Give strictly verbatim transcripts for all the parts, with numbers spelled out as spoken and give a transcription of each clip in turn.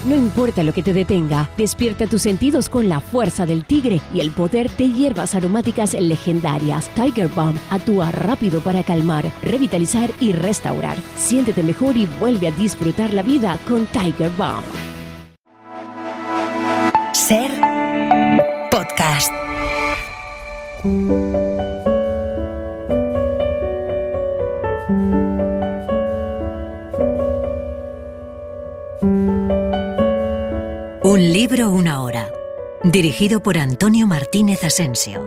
No importa lo que te detenga, despierta tus sentidos con la fuerza del tigre y el poder de hierbas aromáticas legendarias. Tiger Balm actúa rápido para calmar, revitalizar y restaurar. Siéntete mejor y vuelve a disfrutar la vida con Tiger Balm. Ser podcast. Un libro, una hora. Dirigido por Antonio Martínez Asensio.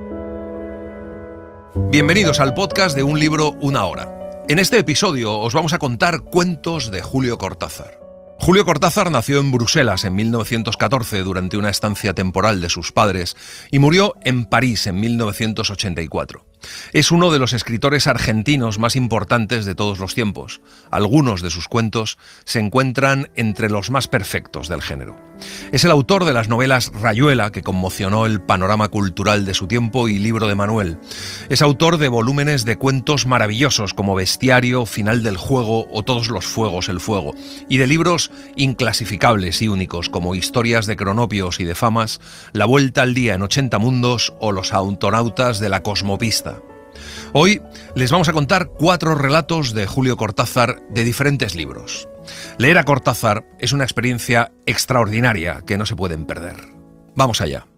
Bienvenidos al podcast de Un libro, una hora. En este episodio os vamos a contar cuentos de Julio Cortázar. Julio Cortázar nació en Bruselas en mil novecientos catorce durante una estancia temporal de sus padres y murió en París en mil novecientos ochenta y cuatro. Es uno de los escritores argentinos más importantes de todos los tiempos. Algunos de sus cuentos se encuentran entre los más perfectos del género. Es el autor de las novelas Rayuela, que conmocionó el panorama cultural de su tiempo, y Libro de Manuel. Es autor de volúmenes de cuentos maravillosos como Bestiario, Final del juego o Todos los fuegos, el fuego, y de libros inclasificables y únicos como Historias de cronopios y de famas, La vuelta al día en ochenta mundos o Los autonautas de la cosmopista. Hoy les vamos a contar cuatro relatos de Julio Cortázar de diferentes libros. Leer a Cortázar es una experiencia extraordinaria que no se pueden perder. Vamos allá.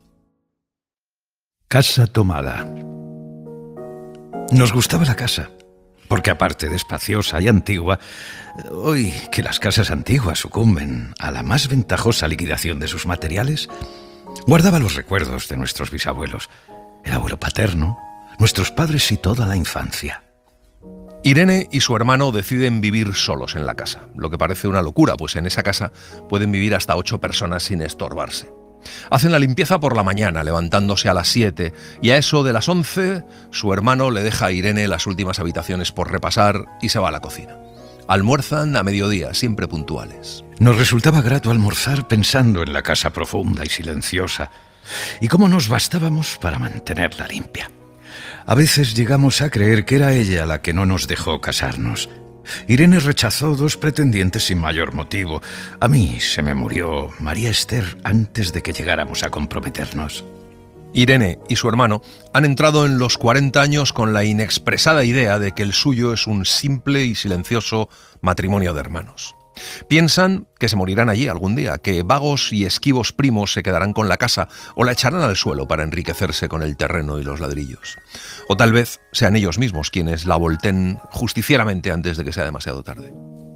Casa tomada. Nos gustaba la casa, porque aparte de espaciosa y antigua, hoy que las casas antiguas sucumben a la más ventajosa liquidación de sus materiales, guardaba los recuerdos de nuestros bisabuelos, el abuelo paterno, nuestros padres y toda la infancia. Irene y su hermano deciden vivir solos en la casa, lo que parece una locura, pues en esa casa pueden vivir hasta ocho personas sin estorbarse. Hacen la limpieza por la mañana, levantándose a las siete, y a eso de las once, su hermano le deja a Irene las últimas habitaciones por repasar y se va a la cocina. Almuerzan a mediodía, siempre puntuales. Nos resultaba grato almorzar pensando en la casa profunda y silenciosa, y cómo nos bastábamos para mantenerla limpia. A veces llegamos a creer que era ella la que no nos dejó casarnos. Irene rechazó dos pretendientes sin mayor motivo. A mí se me murió María Esther antes de que llegáramos a comprometernos. Irene y su hermano han entrado en los cuarenta años con la inexpresada idea de que el suyo es un simple y silencioso matrimonio de hermanos. Piensan que se morirán allí algún día, que vagos y esquivos primos se quedarán con la casa o la echarán al suelo para enriquecerse con el terreno y los ladrillos. O tal vez sean ellos mismos quienes la volteen justicieramente antes de que sea demasiado tarde.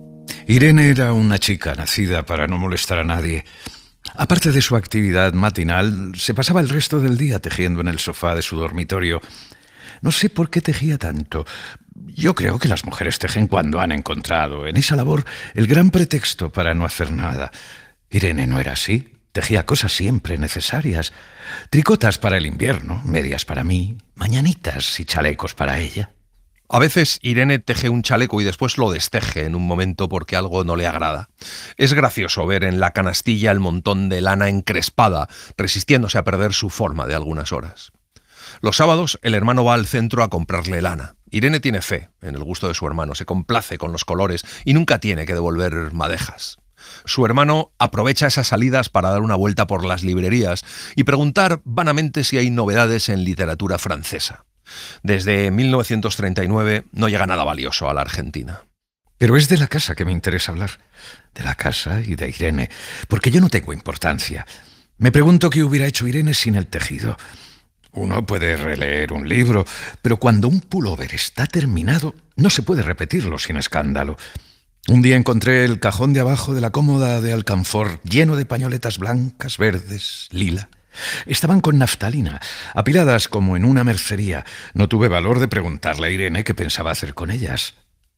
Irene era una chica nacida para no molestar a nadie. Aparte de su actividad matinal, se pasaba el resto del día tejiendo en el sofá de su dormitorio. No sé por qué tejía tanto. Yo creo que las mujeres tejen cuando han encontrado en esa labor el gran pretexto para no hacer nada. Irene no era así. Tejía cosas siempre necesarias. Tricotas para el invierno, medias para mí, mañanitas y chalecos para ella. A veces Irene teje un chaleco y después lo desteje en un momento porque algo no le agrada. Es gracioso ver en la canastilla el montón de lana encrespada, resistiéndose a perder su forma de algunas horas. Los sábados el hermano va al centro a comprarle lana. Irene tiene fe en el gusto de su hermano, se complace con los colores y nunca tiene que devolver madejas. Su hermano aprovecha esas salidas para dar una vuelta por las librerías y preguntar vanamente si hay novedades en literatura francesa. Desde mil novecientos treinta y nueve no llega nada valioso a la Argentina. Pero es de la casa que me interesa hablar, de la casa y de Irene, porque yo no tengo importancia. Me pregunto qué hubiera hecho Irene sin el tejido. Uno puede releer un libro, pero cuando un pullover está terminado, no se puede repetirlo sin escándalo. Un día encontré el cajón de abajo de la cómoda de alcanfor lleno de pañoletas blancas, verdes, lila. Estaban con naftalina, apiladas como en una mercería. No tuve valor de preguntarle a Irene qué pensaba hacer con ellas.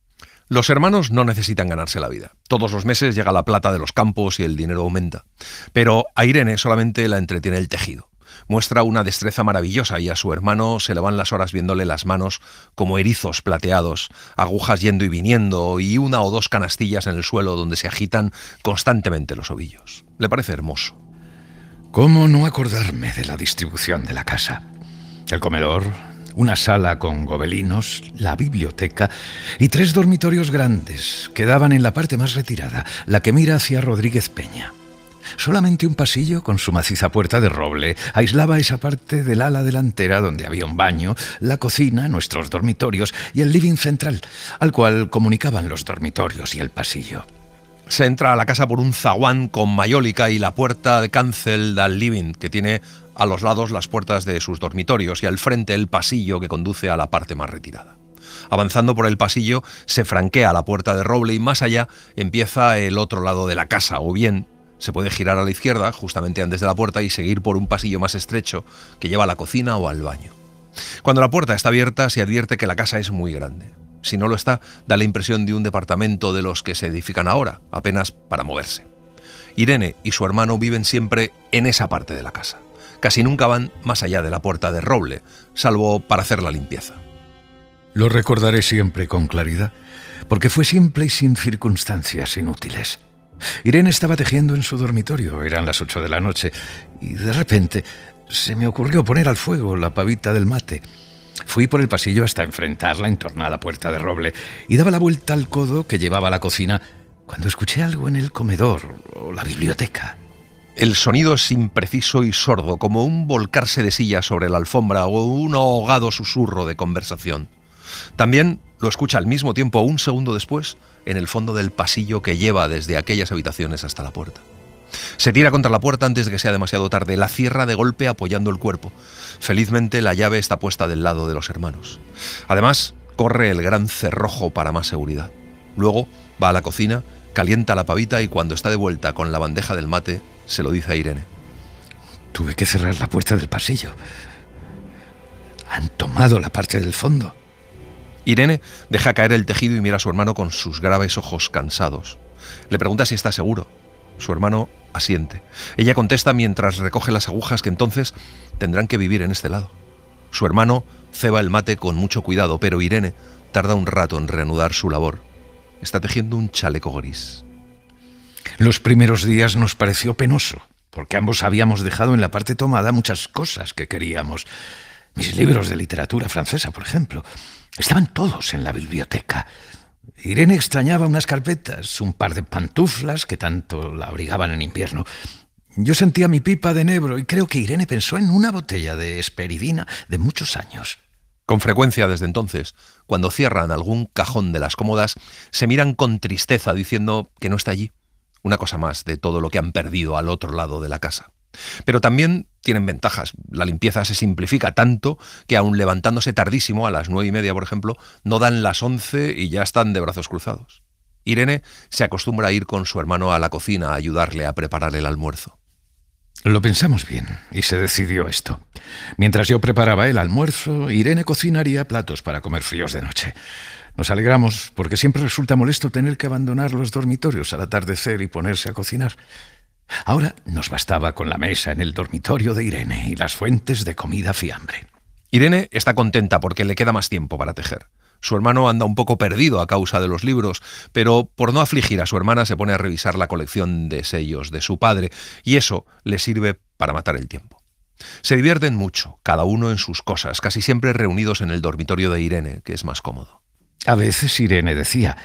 Los hermanos no necesitan ganarse la vida. Todos los meses llega la plata de los campos y el dinero aumenta. Pero a Irene solamente la entretiene el tejido. Muestra una destreza maravillosa y a su hermano se le van las horas viéndole las manos como erizos plateados, agujas yendo y viniendo y una o dos canastillas en el suelo donde se agitan constantemente los ovillos. Le parece hermoso. ¿Cómo no acordarme de la distribución de la casa? El comedor, una sala con gobelinos, la biblioteca y tres dormitorios grandes que daban en la parte más retirada, la que mira hacia Rodríguez Peña. Solamente un pasillo con su maciza puerta de roble aislaba esa parte del ala delantera donde había un baño, la cocina, nuestros dormitorios y el living central, al cual comunicaban los dormitorios y el pasillo. Se entra a la casa por un zaguán con mayólica y la puerta de cancel del living, que tiene a los lados las puertas de sus dormitorios y al frente el pasillo que conduce a la parte más retirada. Avanzando por el pasillo se franquea la puerta de roble y más allá empieza el otro lado de la casa, o bien se puede girar a la izquierda justamente antes de la puerta y seguir por un pasillo más estrecho que lleva a la cocina o al baño. Cuando la puerta está abierta se advierte que la casa es muy grande. Si no lo está, da la impresión de un departamento de los que se edifican ahora, apenas para moverse. Irene y su hermano viven siempre en esa parte de la casa. Casi nunca van más allá de la puerta de roble, salvo para hacer la limpieza. Lo recordaré siempre con claridad, porque fue simple y sin circunstancias inútiles. Irene estaba tejiendo en su dormitorio, eran las ocho de la noche, y de repente se me ocurrió poner al fuego la pavita del mate. Fui por el pasillo hasta enfrentar la entornada puerta de roble y daba la vuelta al codo que llevaba a la cocina cuando escuché algo en el comedor o la biblioteca. El sonido es impreciso y sordo, como un volcarse de silla sobre la alfombra o un ahogado susurro de conversación. También lo escucha al mismo tiempo, un segundo después, en el fondo del pasillo que lleva desde aquellas habitaciones hasta la puerta. Se tira contra la puerta antes de que sea demasiado tarde, la cierra de golpe apoyando el cuerpo. Felizmente la llave está puesta del lado de los hermanos. Además, corre el gran cerrojo para más seguridad. Luego va a la cocina, calienta la pavita y cuando está de vuelta con la bandeja del mate, se lo dice a Irene. Tuve que cerrar la puerta del pasillo. Han tomado la parte del fondo. Irene deja caer el tejido y mira a su hermano con sus graves ojos cansados. Le pregunta si está seguro. Su hermano asiente. Ella contesta mientras recoge las agujas que entonces tendrán que vivir en este lado. Su hermano ceba el mate con mucho cuidado, pero Irene tarda un rato en reanudar su labor. Está tejiendo un chaleco gris. Los primeros días nos pareció penoso, porque ambos habíamos dejado en la parte tomada muchas cosas que queríamos. Mis libros de literatura francesa, por ejemplo, estaban todos en la biblioteca. Irene extrañaba unas carpetas, un par de pantuflas que tanto la abrigaban en invierno. Yo sentía mi pipa de enebro y creo que Irene pensó en una botella de esperidina de muchos años. Con frecuencia desde entonces, cuando cierran algún cajón de las cómodas, se miran con tristeza diciendo que no está allí. Una cosa más de todo lo que han perdido al otro lado de la casa. Pero también tienen ventajas. La limpieza se simplifica tanto que aun levantándose tardísimo, a las nueve y media por ejemplo, no dan las once y ya están de brazos cruzados. Irene se acostumbra a ir con su hermano a la cocina a ayudarle a preparar el almuerzo. Lo pensamos bien y se decidió esto. Mientras yo preparaba el almuerzo, Irene cocinaría platos para comer fríos de noche. Nos alegramos porque siempre resulta molesto tener que abandonar los dormitorios al atardecer y ponerse a cocinar. Ahora nos bastaba con la mesa en el dormitorio de Irene y las fuentes de comida fiambre. Irene está contenta porque le queda más tiempo para tejer. Su hermano anda un poco perdido a causa de los libros, pero por no afligir a su hermana se pone a revisar la colección de sellos de su padre y eso le sirve para matar el tiempo. Se divierten mucho, cada uno en sus cosas, casi siempre reunidos en el dormitorio de Irene, que es más cómodo. A veces Irene decía,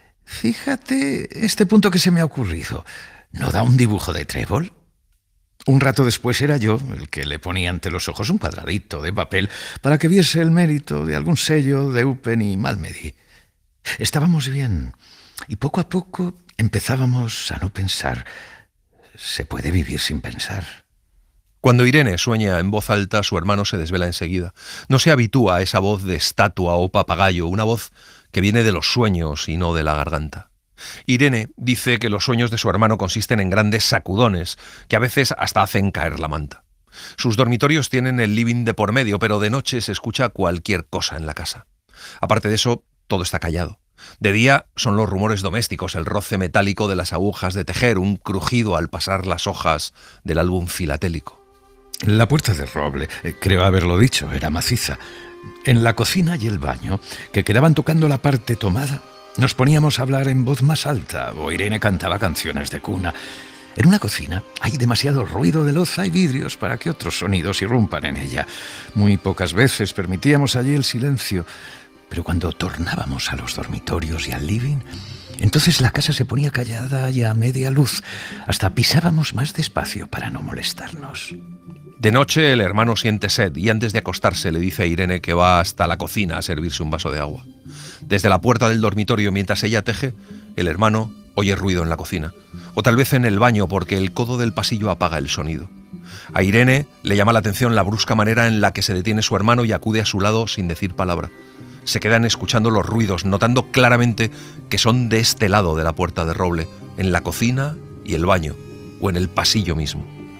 fíjate este punto que se me ha ocurrido. ¿No da un dibujo de trébol? Un rato después era yo el que le ponía ante los ojos un cuadradito de papel para que viese el mérito de algún sello de Eupen y Malmedy. Estábamos bien y poco a poco empezábamos a no pensar. Se puede vivir sin pensar. Cuando Irene sueña en voz alta, su hermano se desvela enseguida. No se habitúa a esa voz de estatua o papagayo, una voz que viene de los sueños y no de la garganta. Irene dice que los sueños de su hermano consisten en grandes sacudones, que a veces hasta hacen caer la manta. Sus dormitorios tienen el living de por medio, pero de noche se escucha cualquier cosa en la casa. Aparte de eso, todo está callado. De día son los rumores domésticos, el roce metálico de las agujas de tejer, un crujido al pasar las hojas del álbum filatélico. La puerta de roble, creo haberlo dicho, era maciza. En la cocina y el baño, que quedaban tocando la parte tomada, nos poníamos a hablar en voz más alta, o Irene cantaba canciones de cuna. En una cocina hay demasiado ruido de loza y vidrios para que otros sonidos irrumpan en ella. Muy pocas veces permitíamos allí el silencio, pero cuando tornábamos a los dormitorios y al living, Entonces la casa se ponía callada y a media luz, hasta pisábamos más despacio para no molestarnos. De noche el hermano siente sed y antes de acostarse le dice a Irene que va hasta la cocina a servirse un vaso de agua. Desde la puerta del dormitorio, mientras ella teje, el hermano oye ruido en la cocina, o tal vez en el baño porque el codo del pasillo apaga el sonido. A Irene le llama la atención la brusca manera en la que se detiene su hermano y acude a su lado sin decir palabra. Se quedan escuchando los ruidos, notando claramente que son de este lado de la puerta de roble, en la cocina y el baño, o en el pasillo mismo.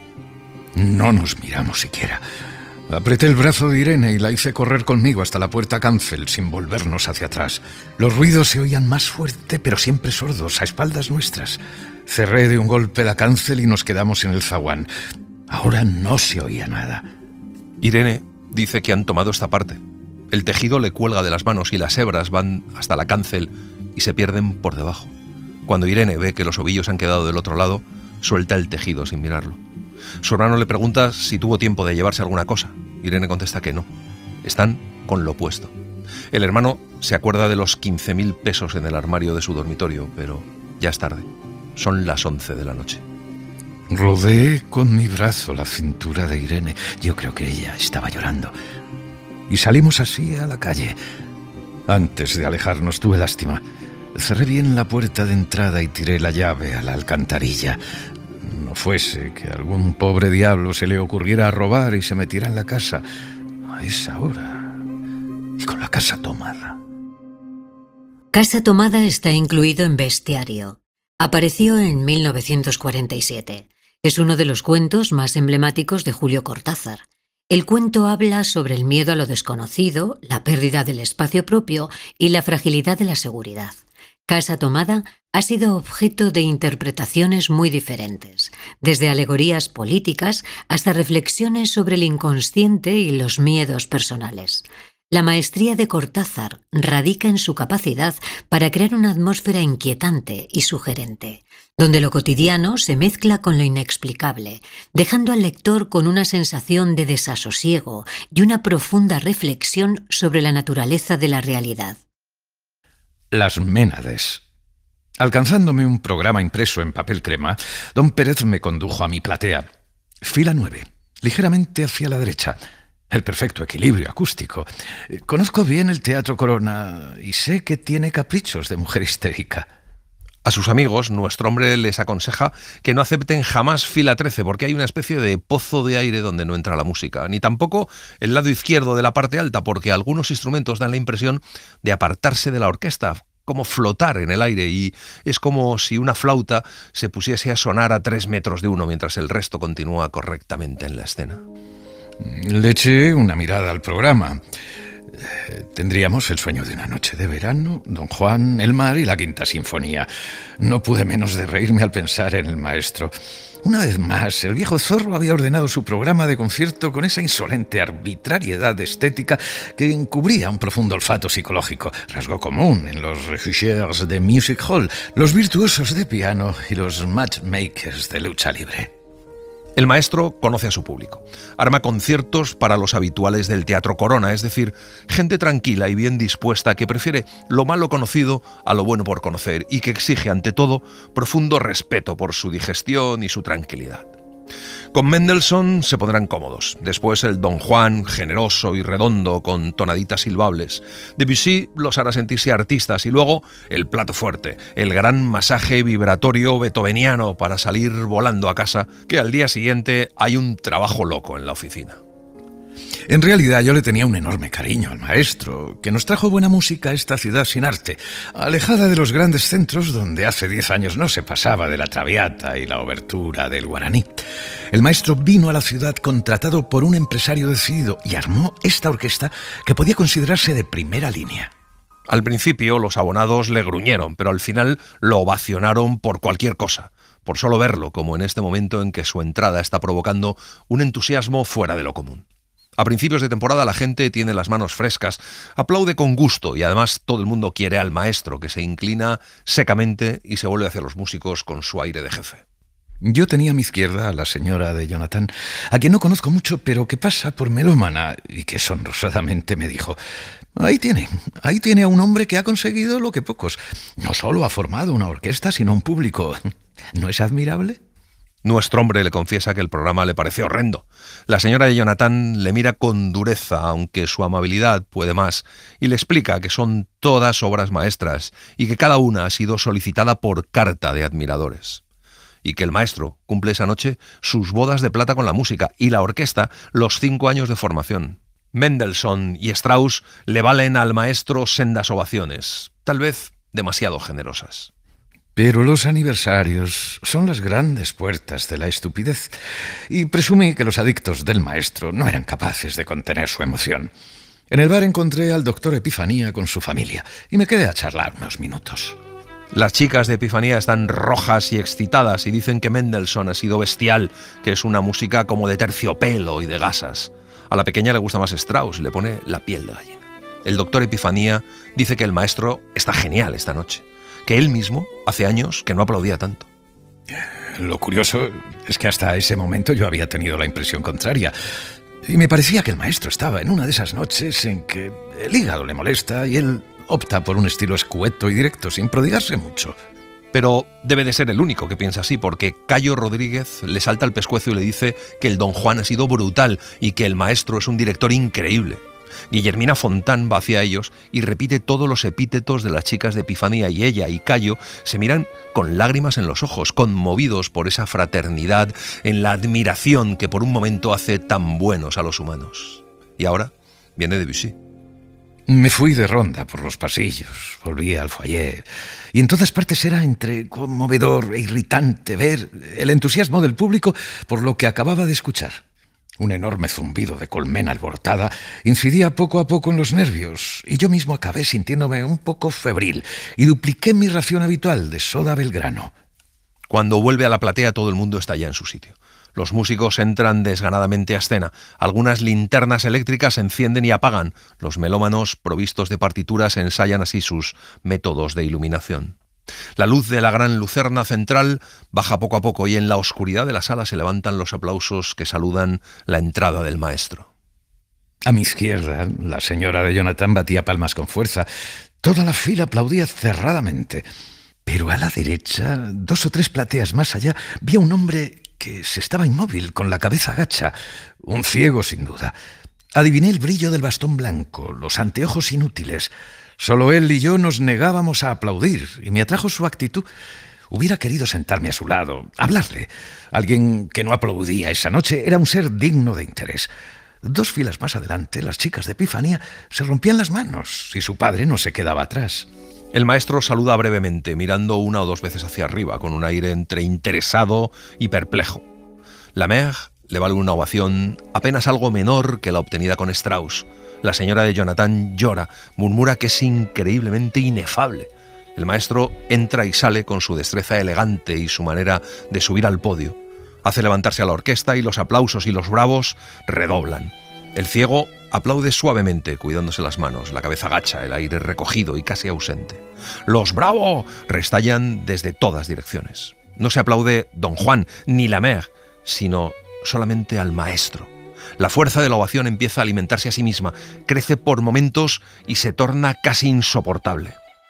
No nos miramos siquiera. Apreté el brazo de Irene y la hice correr conmigo hasta la puerta cancel sin volvernos hacia atrás. Los ruidos se oían más fuerte, pero siempre sordos, a espaldas nuestras. Cerré de un golpe la cancel y nos quedamos en el zaguán. Ahora no se oía nada. Irene dice que han tomado esta parte. El tejido le cuelga de las manos y las hebras van hasta la cancel y se pierden por debajo. Cuando Irene ve que los ovillos han quedado del otro lado, suelta el tejido sin mirarlo. Su hermano le pregunta si tuvo tiempo de llevarse alguna cosa. Irene contesta que no. Están con lo puesto. El hermano se acuerda de los quince mil pesos en el armario de su dormitorio, pero ya es tarde. Son las once de la noche. Rodeé con mi brazo la cintura de Irene. Yo creo que ella estaba llorando. Y salimos así a la calle. Antes de alejarnos tuve lástima. Cerré bien la puerta de entrada y tiré la llave a la alcantarilla. No fuese que a algún pobre diablo se le ocurriera robar y se metiera en la casa a esa hora y con la casa tomada. Casa Tomada está incluido en Bestiario. Apareció en mil novecientos cuarenta y siete. Es uno de los cuentos más emblemáticos de Julio Cortázar. El cuento habla sobre el miedo a lo desconocido, la pérdida del espacio propio y la fragilidad de la seguridad. Casa Tomada ha sido objeto de interpretaciones muy diferentes, desde alegorías políticas hasta reflexiones sobre el inconsciente y los miedos personales. La maestría de Cortázar radica en su capacidad para crear una atmósfera inquietante y sugerente, donde lo cotidiano se mezcla con lo inexplicable, dejando al lector con una sensación de desasosiego y una profunda reflexión sobre la naturaleza de la realidad. Las Ménades. Alcanzándome un programa impreso en papel crema, don Pérez me condujo a mi platea. Fila nueve, ligeramente hacia la derecha. El perfecto equilibrio acústico. Conozco bien el Teatro Corona y sé que tiene caprichos de mujer histérica. A sus amigos, nuestro hombre les aconseja que no acepten jamás fila trece porque hay una especie de pozo de aire donde no entra la música, ni tampoco el lado izquierdo de la parte alta porque algunos instrumentos dan la impresión de apartarse de la orquesta, como flotar en el aire, y es como si una flauta se pusiese a sonar a tres metros de uno mientras el resto continúa correctamente en la escena. Le eché una mirada al programa. Tendríamos El sueño de una noche de verano, Don Juan, el mar y la Quinta Sinfonía. No pude menos de reírme al pensar en el maestro. Una vez más, el viejo zorro había ordenado su programa de concierto con esa insolente arbitrariedad estética que encubría un profundo olfato psicológico, rasgo común en los regisseurs de music hall, los virtuosos de piano y los matchmakers de lucha libre. El maestro conoce a su público. Arma conciertos para los habituales del Teatro Corona, es decir, gente tranquila y bien dispuesta que prefiere lo malo conocido a lo bueno por conocer y que exige, ante todo, profundo respeto por su digestión y su tranquilidad. Con Mendelssohn se pondrán cómodos. Después el Don Juan, generoso y redondo, con tonaditas silbables. Debussy los hará sentirse artistas y luego el plato fuerte, el gran masaje vibratorio beethoveniano para salir volando a casa, que al día siguiente hay un trabajo loco en la oficina. En realidad yo le tenía un enorme cariño al maestro, que nos trajo buena música a esta ciudad sin arte, alejada de los grandes centros donde hace diez años no se pasaba de la Traviata y la obertura del Guaraní. El maestro vino a la ciudad contratado por un empresario decidido y armó esta orquesta que podía considerarse de primera línea. Al principio los abonados le gruñeron, pero al final lo ovacionaron por cualquier cosa, por solo verlo, como en este momento en que su entrada está provocando un entusiasmo fuera de lo común. A principios de temporada la gente tiene las manos frescas, aplaude con gusto y además todo el mundo quiere al maestro, que se inclina secamente y se vuelve hacia los músicos con su aire de jefe. Yo tenía a mi izquierda a la señora de Jonathan, a quien no conozco mucho, pero que pasa por melómana, y que sonrosadamente me dijo: ahí tiene, ahí tiene a un hombre que ha conseguido lo que pocos. No solo ha formado una orquesta, sino un público. ¿No es admirable? Nuestro hombre le confiesa que el programa le parece horrendo. La señora de Jonathan le mira con dureza, aunque su amabilidad puede más, y le explica que son todas obras maestras y que cada una ha sido solicitada por carta de admiradores. Y que el maestro cumple esa noche sus bodas de plata con la música y la orquesta los cinco años de formación. Mendelssohn y Strauss le valen al maestro sendas ovaciones, tal vez demasiado generosas. Pero los aniversarios son las grandes puertas de la estupidez, y presumí que los adictos del maestro no eran capaces de contener su emoción. En el bar encontré al doctor Epifanía con su familia y me quedé a charlar unos minutos. Las chicas de Epifanía están rojas y excitadas y dicen que Mendelssohn ha sido bestial, que es una música como de terciopelo y de gasas. A la pequeña le gusta más Strauss y le pone la piel de gallina. El doctor Epifanía dice que el maestro está genial esta noche, que él mismo hace años que no aplaudía tanto. Lo curioso es que hasta ese momento yo había tenido la impresión contraria, y me parecía que el maestro estaba en una de esas noches en que el hígado le molesta y él opta por un estilo escueto y directo, sin prodigarse mucho. Pero debe de ser el único que piensa así, porque Cayo Rodríguez le salta al pescuezo y le dice que el Don Juan ha sido brutal y que el maestro es un director increíble. Guillermina Fontán va hacia ellos y repite todos los epítetos de las chicas de Epifanía, y ella y Cayo se miran con lágrimas en los ojos, conmovidos por esa fraternidad, en la admiración que por un momento hace tan buenos a los humanos. Y ahora viene Debussy. Me fui de ronda por los pasillos, volví al foyer, y en todas partes era entre conmovedor e irritante ver el entusiasmo del público por lo que acababa de escuchar. Un enorme zumbido de colmena alborotada incidía poco a poco en los nervios, y yo mismo acabé sintiéndome un poco febril y dupliqué mi ración habitual de soda Belgrano. Cuando vuelve a la platea, todo el mundo está ya en su sitio. Los músicos entran desganadamente a escena. Algunas linternas eléctricas se encienden y apagan. Los melómanos, provistos de partituras, ensayan así sus métodos de iluminación. La luz de la gran lucerna central baja poco a poco y en la oscuridad de la sala se levantan los aplausos que saludan la entrada del maestro. A mi izquierda, la señora de Jonathan batía palmas con fuerza. Toda la fila aplaudía cerradamente. Pero a la derecha, dos o tres plateas más allá, vi a un hombre que se estaba inmóvil, con la cabeza gacha. Un ciego, sin duda. Adiviné el brillo del bastón blanco, los anteojos inútiles. Solo él y yo nos negábamos a aplaudir, y me atrajo su actitud. Hubiera querido sentarme a su lado, hablarle. Alguien que no aplaudía esa noche era un ser digno de interés. Dos filas más adelante, las chicas de Epifanía se rompían las manos y su padre no se quedaba atrás. El maestro saluda brevemente, mirando una o dos veces hacia arriba, con un aire entre interesado y perplejo. La mère le vale una ovación apenas algo menor que la obtenida con Strauss. La señora de Jonathan llora, murmura que es increíblemente inefable. El maestro entra y sale con su destreza elegante y su manera de subir al podio. Hace levantarse a la orquesta y los aplausos y los bravos redoblan. El ciego aplaude suavemente, cuidándose las manos, la cabeza gacha, el aire recogido y casi ausente. Los bravos restallan desde todas direcciones. No se aplaude Don Juan ni la mère, sino solamente al maestro. La fuerza de la ovación empieza a alimentarse a sí misma, crece por momentos y se torna casi insoportable.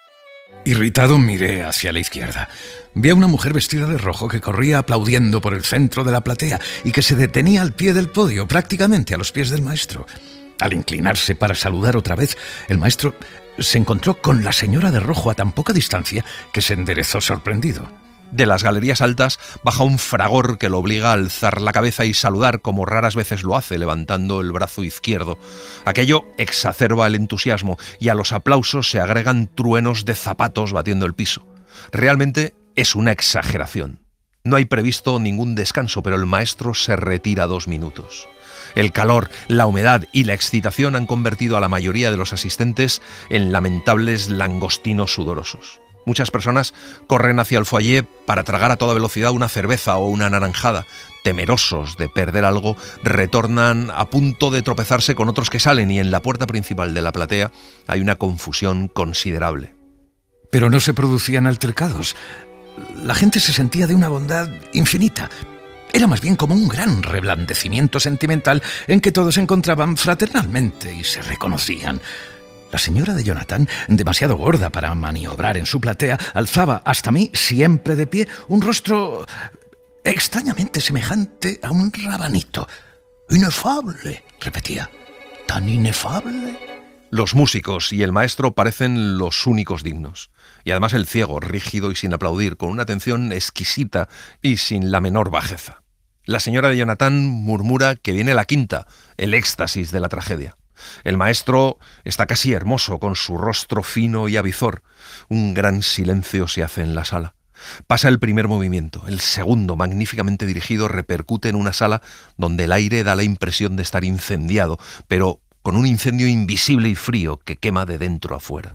Irritado miré hacia la izquierda. Vi a una mujer vestida de rojo que corría aplaudiendo por el centro de la platea y que se detenía al pie del podio, prácticamente a los pies del maestro. Al inclinarse para saludar otra vez, el maestro se encontró con la señora de rojo a tan poca distancia que se enderezó sorprendido. De las galerías altas baja un fragor que lo obliga a alzar la cabeza y saludar como raras veces lo hace, levantando el brazo izquierdo. Aquello exacerba el entusiasmo y a los aplausos se agregan truenos de zapatos batiendo el piso. Realmente es una exageración. No hay previsto ningún descanso, pero el maestro se retira dos minutos. El calor, la humedad y la excitación han convertido a la mayoría de los asistentes en lamentables langostinos sudorosos. Muchas personas corren hacia el foyer para tragar a toda velocidad una cerveza o una naranjada. Temerosos de perder algo, retornan a punto de tropezarse con otros que salen y en la puerta principal de la platea hay una confusión considerable. Pero no se producían altercados. la gente se sentía de una bondad infinita. Era más bien como un gran reblandecimiento sentimental en que todos se encontraban fraternalmente y se reconocían. La señora de Jonathan, demasiado gorda para maniobrar en su platea, alzaba hasta mí, siempre de pie, un rostro extrañamente semejante a un rabanito. «Inefable», repetía. «Tan inefable». Los músicos y el maestro parecen los únicos dignos. Y además el ciego, rígido y sin aplaudir, con una atención exquisita y sin la menor bajeza. La señora de Jonathan murmura que viene la quinta, el éxtasis de la tragedia. El maestro está casi hermoso, con su rostro fino y avizor. Un gran silencio se hace en la sala. Pasa el primer movimiento. El segundo, magníficamente dirigido, repercute en una sala donde el aire da la impresión de estar incendiado, pero con un incendio invisible y frío que quema de dentro a fuera.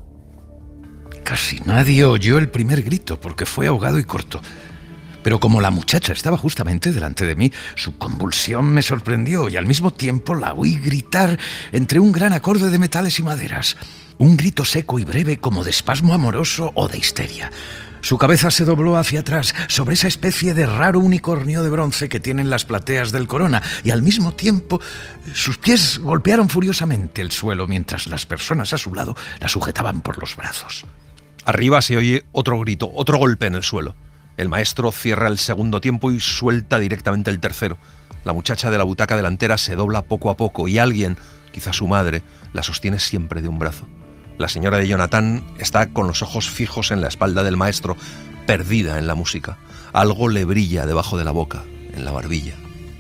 Casi nadie oyó el primer grito porque fue ahogado y corto. Pero como la muchacha estaba justamente delante de mí, su convulsión me sorprendió y al mismo tiempo la oí gritar entre un gran acorde de metales y maderas. Un grito seco y breve como de espasmo amoroso o de histeria. Su cabeza se dobló hacia atrás sobre esa especie de raro unicornio de bronce que tienen las plateas del Corona y al mismo tiempo sus pies golpearon furiosamente el suelo mientras las personas a su lado la sujetaban por los brazos. Arriba se oye otro grito, otro golpe en el suelo. El maestro cierra el segundo tiempo y suelta directamente el tercero. La muchacha de la butaca delantera se dobla poco a poco y alguien, quizá su madre, la sostiene siempre de un brazo. La señora de Jonathan está con los ojos fijos en la espalda del maestro, perdida en la música. Algo le brilla debajo de la boca, en la barbilla.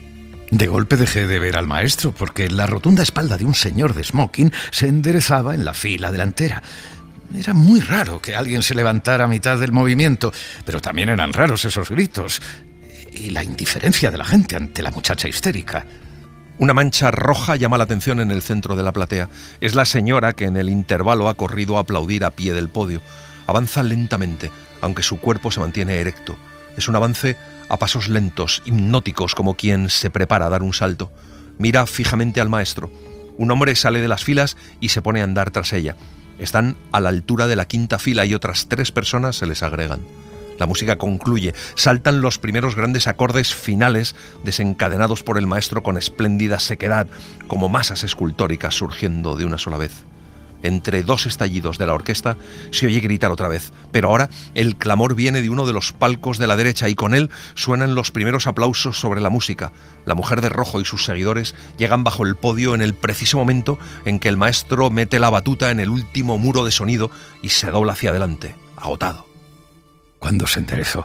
De golpe dejé de ver al maestro porque la rotunda espalda de un señor de smoking se enderezaba en la fila delantera. Era muy raro que alguien se levantara a mitad del movimiento, pero también eran raros esos gritos y la indiferencia de la gente ante la muchacha histérica. Una mancha roja llama la atención en el centro de la platea. Es la señora que en el intervalo ha corrido a aplaudir a pie del podio. Avanza lentamente, aunque su cuerpo se mantiene erecto. Es un avance a pasos lentos, hipnóticos, como quien se prepara a dar un salto. Mira fijamente al maestro. Un hombre sale de las filas y se pone a andar tras ella. Están a la altura de la quinta fila y otras tres personas se les agregan. La música concluye. Saltan los primeros grandes acordes finales desencadenados por el maestro con espléndida sequedad, como masas escultóricas surgiendo de una sola vez. Entre dos estallidos de la orquesta se oye gritar otra vez, pero ahora el clamor viene de uno de los palcos de la derecha y con él suenan los primeros aplausos sobre la música. La mujer de rojo y sus seguidores llegan bajo el podio en el preciso momento en que el maestro mete la batuta en el último muro de sonido y se dobla hacia adelante, agotado. Cuando se enderezó,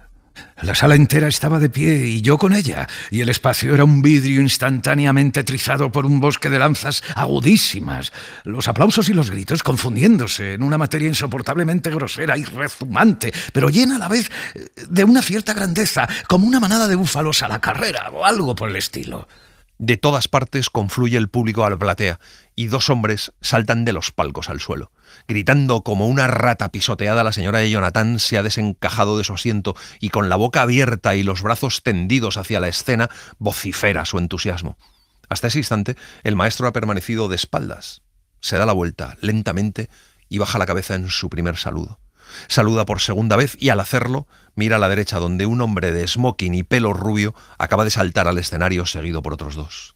la sala entera estaba de pie y yo con ella, y el espacio era un vidrio instantáneamente trizado por un bosque de lanzas agudísimas, los aplausos y los gritos confundiéndose en una materia insoportablemente grosera y rezumante, pero llena a la vez de una cierta grandeza, como una manada de búfalos a la carrera o algo por el estilo. De todas partes confluye el público a la platea y dos hombres saltan de los palcos al suelo. Gritando como una rata pisoteada, la señora de Jonathan se ha desencajado de su asiento y con la boca abierta y los brazos tendidos hacia la escena vocifera su entusiasmo. Hasta ese instante el maestro ha permanecido de espaldas. Se da la vuelta lentamente y baja la cabeza en su primer saludo. Saluda por segunda vez y al hacerlo mira a la derecha donde un hombre de smoking y pelo rubio acaba de saltar al escenario seguido por otros dos.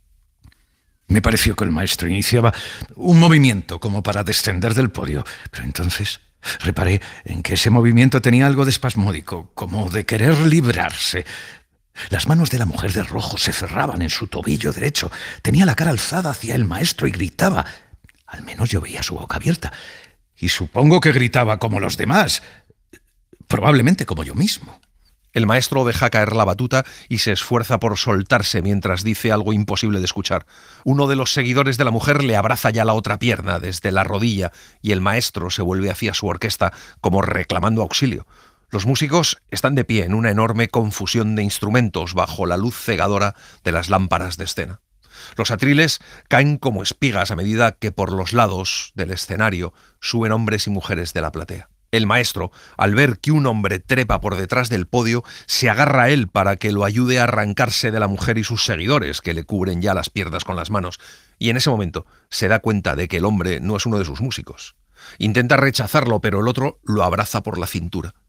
Me pareció que el maestro iniciaba un movimiento como para descender del podio, pero entonces reparé en que ese movimiento tenía algo de espasmódico, como de querer librarse. Las manos de la mujer de rojo se cerraban en su tobillo derecho, tenía la cara alzada hacia el maestro y gritaba. Al menos yo veía su boca abierta. Y supongo que gritaba como los demás, probablemente como yo mismo. El maestro deja caer la batuta y se esfuerza por soltarse mientras dice algo imposible de escuchar. Uno de los seguidores de la mujer le abraza ya la otra pierna desde la rodilla y el maestro se vuelve hacia su orquesta como reclamando auxilio. Los músicos están de pie en una enorme confusión de instrumentos bajo la luz cegadora de las lámparas de escena. Los atriles caen como espigas a medida que por los lados del escenario suben hombres y mujeres de la platea. El maestro, al ver que un hombre trepa por detrás del podio, se agarra a él para que lo ayude a arrancarse de la mujer y sus seguidores, que le cubren ya las piernas con las manos, y en ese momento se da cuenta de que el hombre no es uno de sus músicos. Intenta rechazarlo, pero el otro lo abraza por la cintura.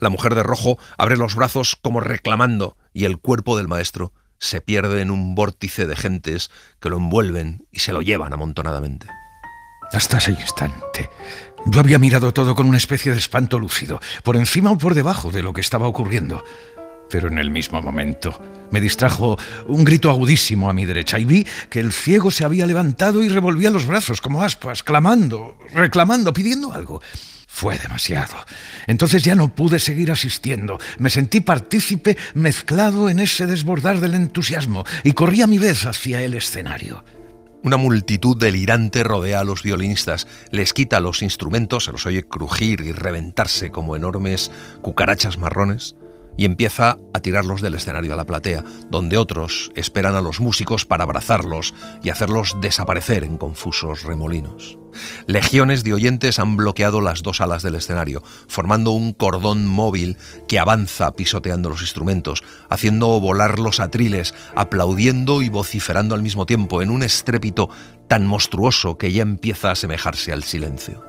La mujer de rojo abre los brazos como reclamando y el cuerpo del maestro se pierde en un vórtice de gentes que lo envuelven y se lo llevan amontonadamente. Hasta ese instante, yo había mirado todo con una especie de espanto lúcido, por encima o por debajo de lo que estaba ocurriendo. Pero en el mismo momento me distrajo un grito agudísimo a mi derecha y vi que el ciego se había levantado y revolvía los brazos como aspas, clamando, reclamando, pidiendo algo. Fue demasiado. Entonces ya no pude seguir asistiendo. Me sentí partícipe mezclado en ese desbordar del entusiasmo y corrí a mi vez hacia el escenario. Una multitud delirante rodea a los violinistas, les quita los instrumentos, se los oye crujir y reventarse como enormes cucarachas marrones, y empieza a tirarlos del escenario a la platea, donde otros esperan a los músicos para abrazarlos y hacerlos desaparecer en confusos remolinos. Legiones de oyentes han bloqueado las dos alas del escenario, formando un cordón móvil que avanza pisoteando los instrumentos, haciendo volar los atriles, aplaudiendo y vociferando al mismo tiempo en un estrépito tan monstruoso que ya empieza a asemejarse al silencio.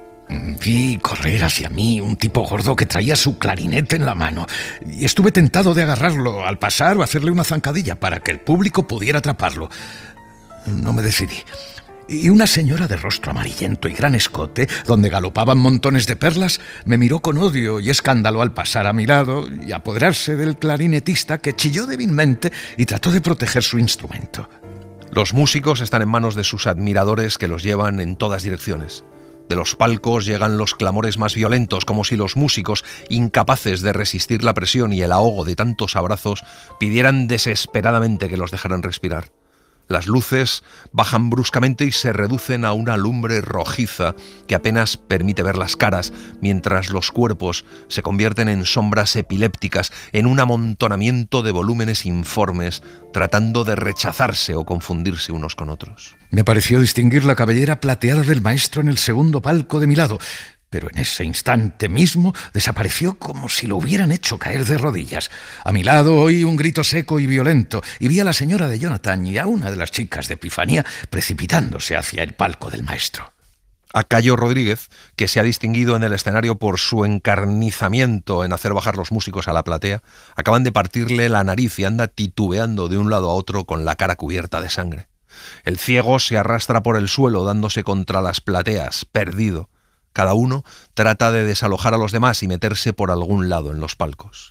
Vi correr hacia mí un tipo gordo que traía su clarinete en la mano y estuve tentado de agarrarlo al pasar o hacerle una zancadilla para que el público pudiera atraparlo. No me decidí. Y una señora de rostro amarillento y gran escote, donde galopaban montones de perlas, me miró con odio y escándalo al pasar a mi lado y apoderarse del clarinetista, que chilló débilmente y trató de proteger su instrumento. Los músicos están en manos de sus admiradores, que los llevan en todas direcciones. De los palcos llegan los clamores más violentos, como si los músicos, incapaces de resistir la presión y el ahogo de tantos abrazos, pidieran desesperadamente que los dejaran respirar. Las luces bajan bruscamente y se reducen a una lumbre rojiza que apenas permite ver las caras, mientras los cuerpos se convierten en sombras epilépticas, en un amontonamiento de volúmenes informes, tratando de rechazarse o confundirse unos con otros. Me pareció distinguir la cabellera plateada del maestro en el segundo palco de mi lado, pero en ese instante mismo desapareció como si lo hubieran hecho caer de rodillas. A mi lado oí un grito seco y violento y vi a la señora de Jonathan y a una de las chicas de Epifanía precipitándose hacia el palco del maestro. A Cayo Rodríguez, que se ha distinguido en el escenario por su encarnizamiento en hacer bajar los músicos a la platea, acaban de partirle la nariz y anda titubeando de un lado a otro con la cara cubierta de sangre. El ciego se arrastra por el suelo dándose contra las plateas, perdido. Cada uno trata de desalojar a los demás y meterse por algún lado en los palcos.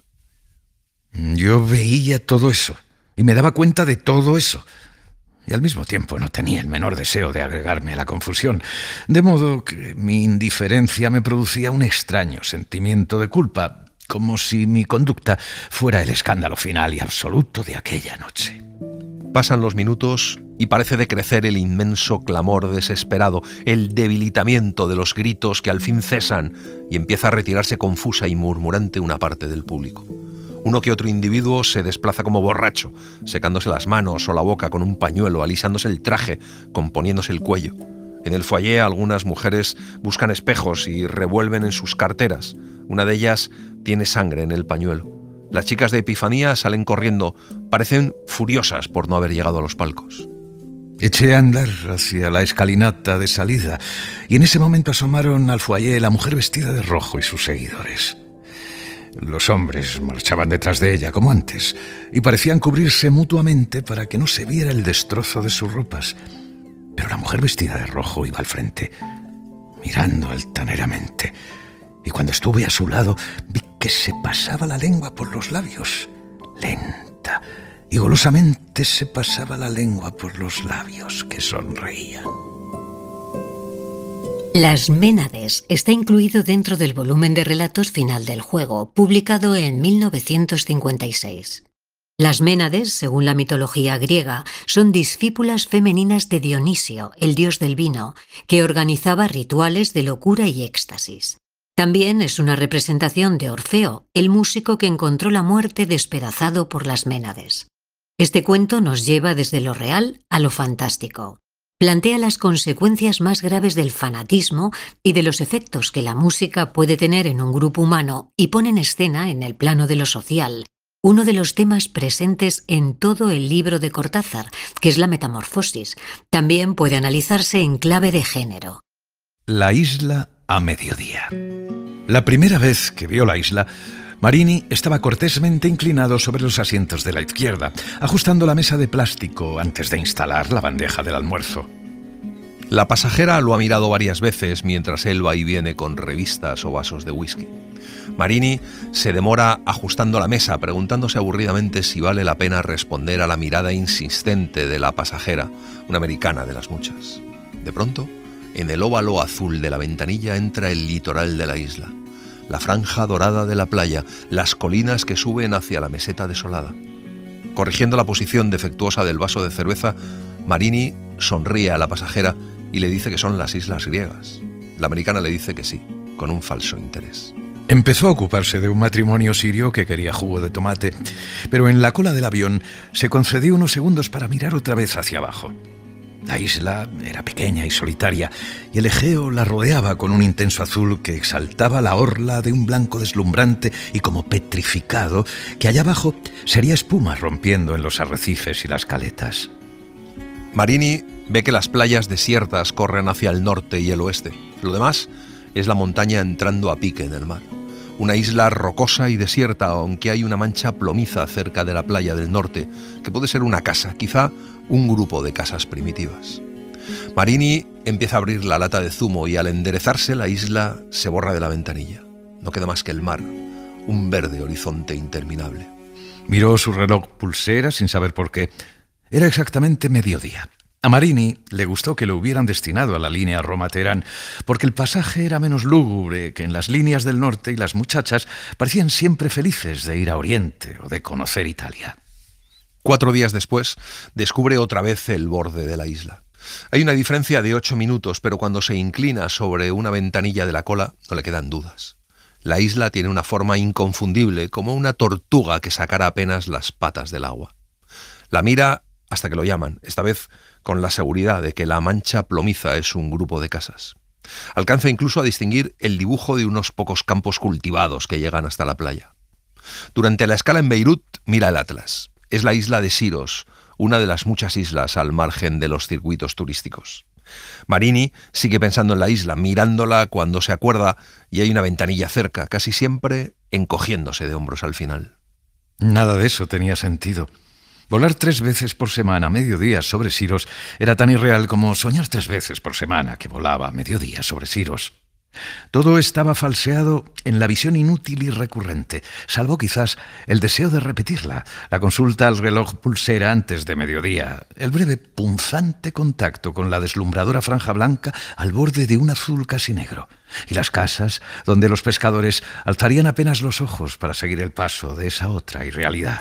Yo veía todo eso y me daba cuenta de todo eso. Y al mismo tiempo no tenía el menor deseo de agregarme a la confusión, de modo que mi indiferencia me producía un extraño sentimiento de culpa, como si mi conducta fuera el escándalo final y absoluto de aquella noche. Pasan los minutos y parece decrecer el inmenso clamor desesperado, el debilitamiento de los gritos que al fin cesan y empieza a retirarse confusa y murmurante una parte del público. Uno que otro individuo se desplaza como borracho, secándose las manos o la boca con un pañuelo, alisándose el traje, componiéndose el cuello. En el foyer algunas mujeres buscan espejos y revuelven en sus carteras. Una de ellas tiene sangre en el pañuelo. Las chicas de Epifanía salen corriendo, parecen furiosas por no haber llegado a los palcos. Eché a andar hacia la escalinata de salida y en ese momento asomaron al foyer la mujer vestida de rojo y sus seguidores. Los hombres marchaban detrás de ella como antes y parecían cubrirse mutuamente para que no se viera el destrozo de sus ropas. Pero la mujer vestida de rojo iba al frente, mirando altaneramente, y cuando estuve a su lado vi que se pasaba la lengua por los labios, lenta y golosamente se pasaba la lengua por los labios que sonreían. Las Ménades está incluido dentro del volumen de relatos final del juego, publicado en mil novecientos cincuenta y seis. Las Ménades, según la mitología griega, son discípulas femeninas de Dionisio, el dios del vino, que organizaba rituales de locura y éxtasis. También es una representación de Orfeo, el músico que encontró la muerte despedazado por las Ménades. Este cuento nos lleva desde lo real a lo fantástico. Plantea las consecuencias más graves del fanatismo y de los efectos que la música puede tener en un grupo humano y pone en escena, en el plano de lo social, uno de los temas presentes en todo el libro de Cortázar, que es la metamorfosis. También puede analizarse en clave de género. La isla a mediodía. La primera vez que vio la isla, Marini estaba cortésmente inclinado sobre los asientos de la izquierda, ajustando la mesa de plástico antes de instalar la bandeja del almuerzo. La pasajera lo ha mirado varias veces mientras él va y viene con revistas o vasos de whisky. Marini se demora ajustando la mesa, preguntándose aburridamente si vale la pena responder a la mirada insistente de la pasajera, una americana de las muchas. De pronto, en el óvalo azul de la ventanilla entra el litoral de la isla, la franja dorada de la playa, las colinas que suben hacia la meseta desolada. Corrigiendo la posición defectuosa del vaso de cerveza, Marini sonríe a la pasajera y le dice que son las islas griegas. La americana le dice que sí, con un falso interés. Empezó a ocuparse de un matrimonio sirio que quería jugo de tomate, pero en la cola del avión se concedió unos segundos para mirar otra vez hacia abajo. La isla era pequeña y solitaria, y el Egeo la rodeaba con un intenso azul que exaltaba la orla de un blanco deslumbrante y como petrificado, que allá abajo sería espuma rompiendo en los arrecifes y las caletas. Marini ve que las playas desiertas corren hacia el norte y el oeste. Lo demás es la montaña entrando a pique en el mar. Una isla rocosa y desierta, aunque hay una mancha plomiza cerca de la playa del norte, que puede ser una casa, quizá un grupo de casas primitivas. Marini empieza a abrir la lata de zumo y al enderezarse la isla se borra de la ventanilla. No queda más que el mar, un verde horizonte interminable. Miró su reloj pulsera sin saber por qué. Era exactamente mediodía. A Marini le gustó que lo hubieran destinado a la línea Roma-Teherán, porque el pasaje era menos lúgubre que en las líneas del norte y las muchachas parecían siempre felices de ir a Oriente o de conocer Italia. Cuatro días después, descubre otra vez el borde de la isla. Hay una diferencia de ocho minutos, pero cuando se inclina sobre una ventanilla de la cola, no le quedan dudas. La isla tiene una forma inconfundible, como una tortuga que sacara apenas las patas del agua. La mira hasta que lo llaman, esta vez con la seguridad de que la mancha plomiza es un grupo de casas. Alcanza incluso a distinguir el dibujo de unos pocos campos cultivados que llegan hasta la playa. Durante la escala en Beirut, mira el Atlas. Es la isla de Siros, una de las muchas islas al margen de los circuitos turísticos. Marini sigue pensando en la isla, mirándola cuando se acuerda y hay una ventanilla cerca, casi siempre encogiéndose de hombros al final. Nada de eso tenía sentido. Volar tres veces por semana a mediodía sobre Siros era tan irreal como soñar tres veces por semana que volaba a mediodía sobre Siros. Todo estaba falseado en la visión inútil y recurrente, salvo quizás el deseo de repetirla, la consulta al reloj pulsera antes de mediodía, el breve punzante contacto con la deslumbradora franja blanca al borde de un azul casi negro, y las casas donde los pescadores alzarían apenas los ojos para seguir el paso de esa otra irrealidad.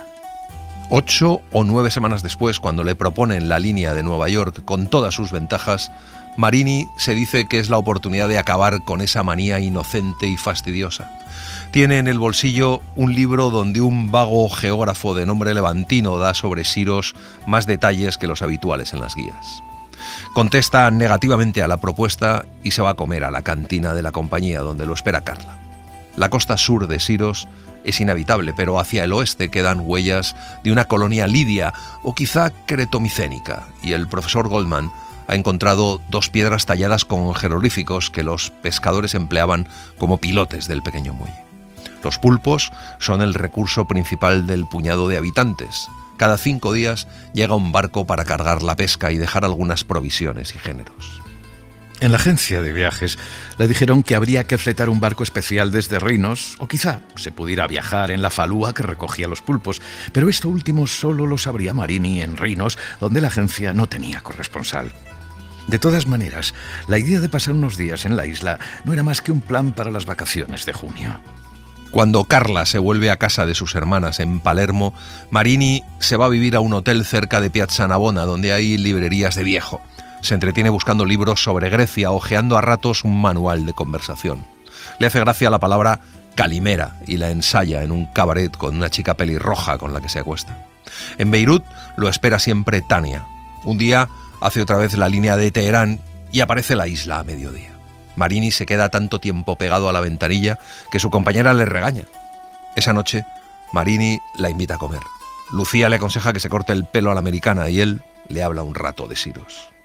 Ocho o nueve semanas después, cuando le proponen la línea de Nueva York con todas sus ventajas, Marini se dice que es la oportunidad de acabar con esa manía inocente y fastidiosa. Tiene en el bolsillo un libro donde un vago geógrafo de nombre Levantino da sobre Siros más detalles que los habituales en las guías. Contesta negativamente a la propuesta y se va a comer a la cantina de la compañía donde lo espera Carla. La costa sur de Siros es inhabitable, pero hacia el oeste quedan huellas de una colonia lidia o quizá cretomicénica, y el profesor Goldman ha encontrado dos piedras talladas con jeroglíficos que los pescadores empleaban como pilotes del pequeño muelle. Los pulpos son el recurso principal del puñado de habitantes. Cada cinco días llega un barco para cargar la pesca y dejar algunas provisiones y géneros. En la agencia de viajes le dijeron que habría que fletar un barco especial desde Reinos, o quizá se pudiera viajar en la falúa que recogía los pulpos, pero esto último solo lo sabría Marini en Reinos, donde la agencia no tenía corresponsal. De todas maneras, la idea de pasar unos días en la isla no era más que un plan para las vacaciones de junio. Cuando Carla se vuelve a casa de sus hermanas en Palermo, Marini se va a vivir a un hotel cerca de Piazza Navona, donde hay librerías de viejo. Se entretiene buscando libros sobre Grecia, hojeando a ratos un manual de conversación. Le hace gracia la palabra calimera y la ensaya en un cabaret con una chica pelirroja con la que se acuesta. En Beirut lo espera siempre Tania. Un día hace otra vez la línea de Teherán y aparece la isla a mediodía. Marini se queda tanto tiempo pegado a la ventanilla que su compañera le regaña. Esa noche, Marini la invita a comer. Lucía le aconseja que se corte el pelo a la americana y él le habla un rato de Siros.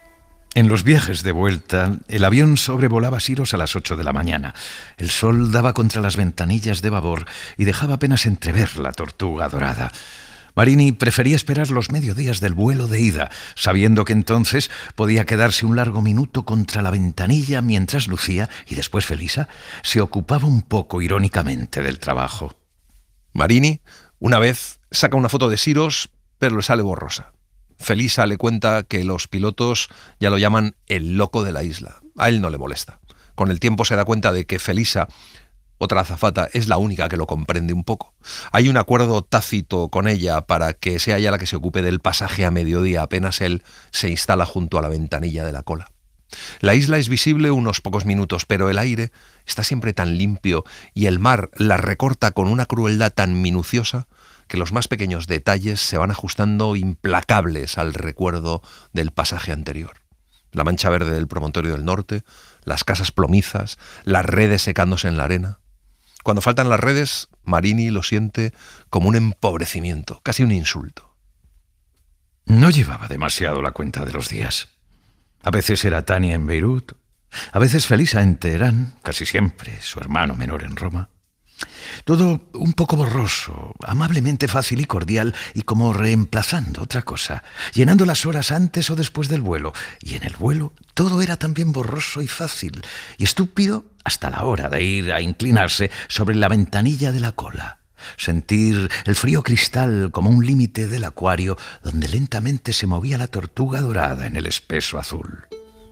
En los viajes de vuelta, el avión sobrevolaba Siros a las ocho de la mañana. El sol daba contra las ventanillas de babor y dejaba apenas entrever la Tortuga Dorada. Marini prefería esperar los mediodías del vuelo de ida, sabiendo que entonces podía quedarse un largo minuto contra la ventanilla mientras Lucía, y después Felisa, se ocupaba un poco irónicamente del trabajo. Marini, una vez, saca una foto de Siros, pero le sale borrosa. Felisa le cuenta que los pilotos ya lo llaman el loco de la isla. A él no le molesta. Con el tiempo se da cuenta de que Felisa, otra azafata, es la única que lo comprende un poco. Hay un acuerdo tácito con ella para que sea ella la que se ocupe del pasaje a mediodía, apenas él se instala junto a la ventanilla de la cola. La isla es visible unos pocos minutos, pero el aire está siempre tan limpio y el mar la recorta con una crueldad tan minuciosa que los más pequeños detalles se van ajustando implacables al recuerdo del pasaje anterior. La mancha verde del promontorio del norte, las casas plomizas, las redes secándose en la arena. Cuando faltan las redes, Marini lo siente como un empobrecimiento, casi un insulto. No llevaba demasiado la cuenta de los días. A veces era Tania en Beirut, a veces Felisa en Teherán, casi siempre su hermano menor en Roma. Todo un poco borroso, amablemente fácil y cordial, y como reemplazando otra cosa, llenando las horas antes o después del vuelo. Y en el vuelo todo era también borroso y fácil, y estúpido hasta la hora de ir a inclinarse sobre la ventanilla de la cola. Sentir el frío cristal como un límite del acuario donde lentamente se movía la Tortuga Dorada en el espeso azul.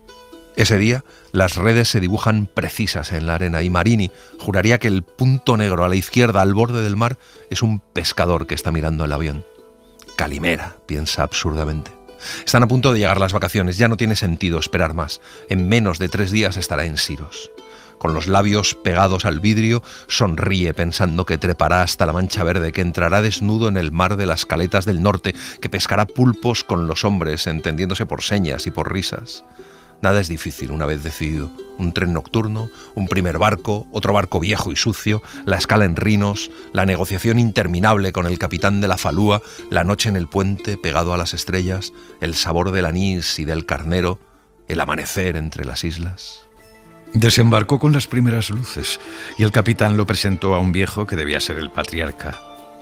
Ese día, las redes se dibujan precisas en la arena y Marini juraría que el punto negro a la izquierda al borde del mar es un pescador que está mirando el avión. Calimera, piensa absurdamente. Están a punto de llegar las vacaciones, ya no tiene sentido esperar más. En menos de tres días estará en Siros. Con los labios pegados al vidrio, sonríe pensando que trepará hasta la mancha verde, que entrará desnudo en el mar de las caletas del norte, que pescará pulpos con los hombres, entendiéndose por señas y por risas. Nada es difícil una vez decidido. Un tren nocturno, un primer barco, otro barco viejo y sucio, la escala en Rinos, la negociación interminable con el capitán de la falúa, la noche en el puente pegado a las estrellas, el sabor del anís y del carnero, el amanecer entre las islas. Desembarcó con las primeras luces y el capitán lo presentó a un viejo que debía ser el patriarca.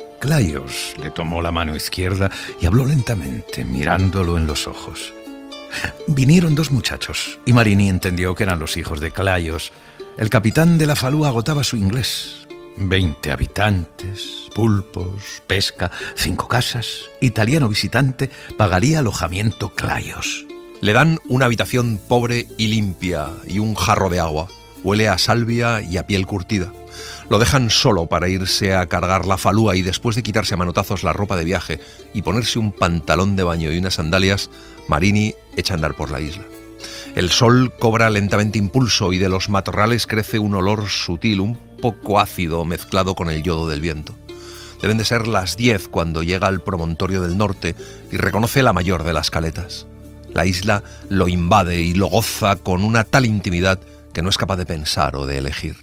Klaios le tomó la mano izquierda y habló lentamente, mirándolo en los ojos. Vinieron dos muchachos y Marini entendió que eran los hijos de Klaios. El capitán de la falúa agotaba su inglés. Veinte habitantes, pulpos, pesca, cinco casas. Italiano visitante, pagaría alojamiento Klaios. Le dan una habitación pobre y limpia y un jarro de agua. Huele a salvia y a piel curtida. Lo dejan solo para irse a cargar la falúa y después de quitarse a manotazos la ropa de viaje y ponerse un pantalón de baño y unas sandalias, Marini echa a andar por la isla. El sol cobra lentamente impulso y de los matorrales crece un olor sutil, un poco ácido mezclado con el yodo del viento. Deben de ser las diez cuando llega al promontorio del norte y reconoce la mayor de las caletas. La isla lo invade y lo goza con una tal intimidad que no es capaz de pensar o de elegir.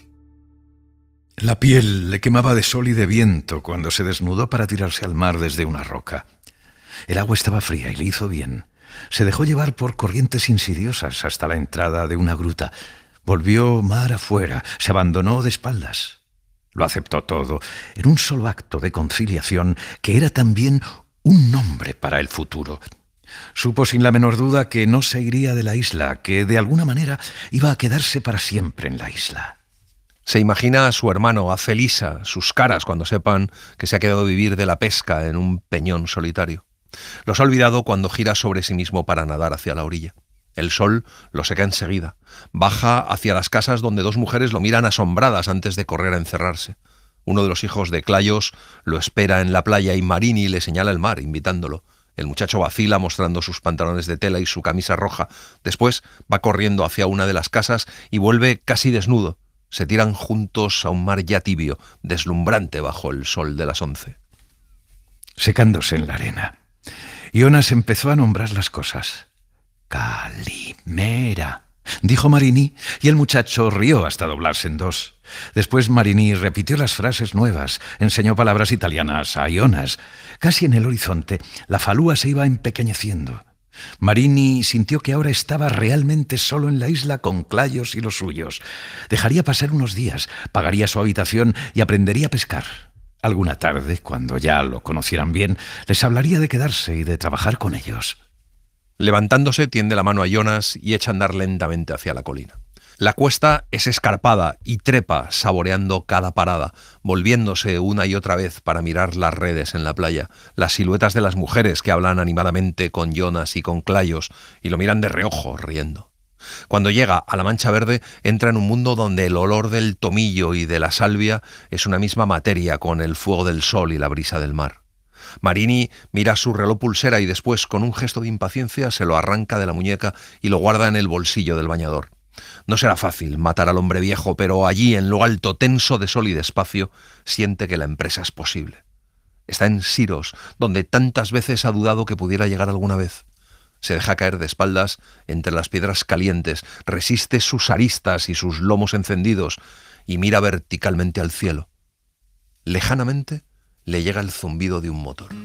La piel le quemaba de sol y de viento cuando se desnudó para tirarse al mar desde una roca. El agua estaba fría y le hizo bien. Se dejó llevar por corrientes insidiosas hasta la entrada de una gruta. Volvió mar afuera, se abandonó de espaldas. Lo aceptó todo, en un solo acto de conciliación que era también un nombre para el futuro. Supo sin la menor duda que no se iría de la isla, que de alguna manera iba a quedarse para siempre en la isla. Se imagina a su hermano, a Felisa, sus caras cuando sepan que se ha quedado a vivir de la pesca en un peñón solitario. Los ha olvidado cuando gira sobre sí mismo para nadar hacia la orilla. El sol lo seca enseguida. Baja hacia las casas donde dos mujeres lo miran asombradas antes de correr a encerrarse. Uno de los hijos de Klaios lo espera en la playa y Marini le señala el mar, invitándolo. El muchacho vacila mostrando sus pantalones de tela y su camisa roja. Después va corriendo hacia una de las casas y vuelve casi desnudo. Se tiran juntos a un mar ya tibio, deslumbrante bajo el sol de las once. Secándose en la arena, Jonas empezó a nombrar las cosas. «Calimera», dijo Marini, y el muchacho rió hasta doblarse en dos. Después Marini repitió las frases nuevas, enseñó palabras italianas a Jonas. Casi en el horizonte, la falúa se iba empequeñeciendo. Marini sintió que ahora estaba realmente solo en la isla con Clayos y los suyos. Dejaría pasar unos días, pagaría su habitación y aprendería a pescar. Alguna tarde, cuando ya lo conocieran bien, les hablaría de quedarse y de trabajar con ellos. Levantándose, tiende la mano a Jonas y echa a andar lentamente hacia la colina. La cuesta es escarpada y trepa saboreando cada parada, volviéndose una y otra vez para mirar las redes en la playa, las siluetas de las mujeres que hablan animadamente con Jonas y con Clayos y lo miran de reojo, riendo. Cuando llega a la Mancha Verde, entra en un mundo donde el olor del tomillo y de la salvia es una misma materia con el fuego del sol y la brisa del mar. Marini mira su reloj pulsera y después, con un gesto de impaciencia, se lo arranca de la muñeca y lo guarda en el bolsillo del bañador. No será fácil matar al hombre viejo, pero allí, en lo alto, tenso de sol y de espacio, siente que la empresa es posible. Está en Siros, donde tantas veces ha dudado que pudiera llegar alguna vez. Se deja caer de espaldas entre las piedras calientes, resiste sus aristas y sus lomos encendidos y mira verticalmente al cielo. Lejanamente le llega el zumbido de un motor.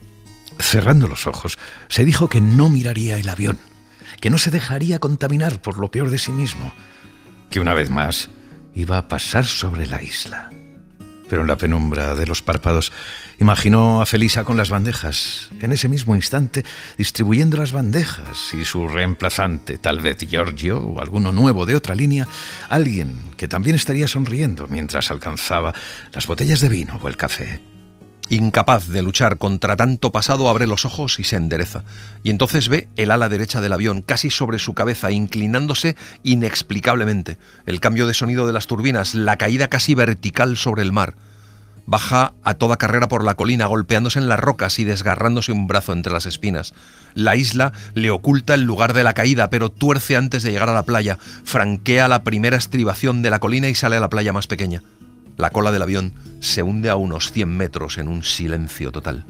Cerrando los ojos, se dijo que no miraría el avión, que no se dejaría contaminar por lo peor de sí mismo, que una vez más iba a pasar sobre la isla. Pero en la penumbra de los párpados imaginó a Felisa con las bandejas, en ese mismo instante distribuyendo las bandejas, y su reemplazante, tal vez Giorgio o alguno nuevo de otra línea, alguien que también estaría sonriendo mientras alcanzaba las botellas de vino o el café. Incapaz de luchar contra tanto pasado, abre los ojos y se endereza. Y entonces ve el ala derecha del avión, casi sobre su cabeza, inclinándose inexplicablemente. El cambio de sonido de las turbinas, la caída casi vertical sobre el mar. Baja a toda carrera por la colina, golpeándose en las rocas y desgarrándose un brazo entre las espinas. La isla le oculta el lugar de la caída, pero tuerce antes de llegar a la playa. Franquea la primera estribación de la colina y sale a la playa más pequeña. La cola del avión se hunde a unos cien metros en un silencio total.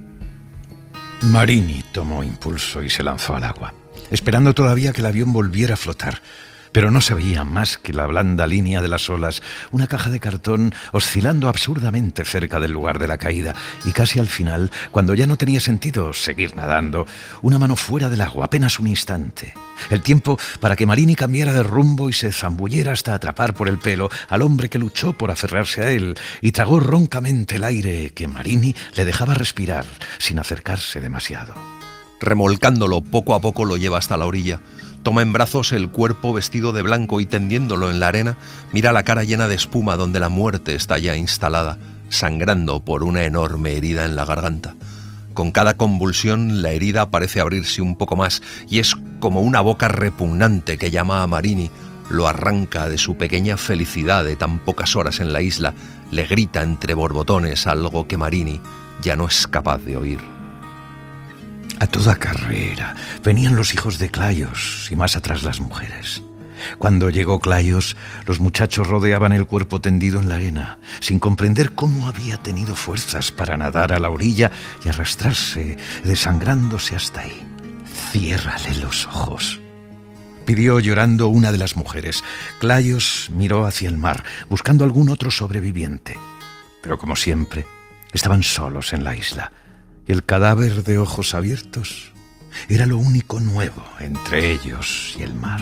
Marini tomó impulso y se lanzó al agua, esperando todavía que el avión volviera a flotar. Pero no se veía más que la blanda línea de las olas, una caja de cartón oscilando absurdamente cerca del lugar de la caída, y casi al final, cuando ya no tenía sentido seguir nadando, una mano fuera del agua, apenas un instante. El tiempo para que Marini cambiara de rumbo y se zambullera hasta atrapar por el pelo al hombre que luchó por aferrarse a él y tragó roncamente el aire que Marini le dejaba respirar sin acercarse demasiado. Remolcándolo poco a poco lo lleva hasta la orilla. Toma en brazos el cuerpo vestido de blanco y tendiéndolo en la arena, mira la cara llena de espuma donde la muerte está ya instalada, sangrando por una enorme herida en la garganta. Con cada convulsión la herida parece abrirse un poco más y es como una boca repugnante que llama a Marini, lo arranca de su pequeña felicidad de tan pocas horas en la isla, le grita entre borbotones algo que Marini ya no es capaz de oír. A toda carrera venían los hijos de Clayos y más atrás las mujeres. Cuando llegó Clayos, los muchachos rodeaban el cuerpo tendido en la arena, sin comprender cómo había tenido fuerzas para nadar a la orilla y arrastrarse, desangrándose hasta ahí. «Ciérrale los ojos», pidió llorando una de las mujeres. Clayos miró hacia el mar, buscando algún otro sobreviviente. Pero como siempre, estaban solos en la isla. Y el cadáver de ojos abiertos era lo único nuevo entre ellos y el mar.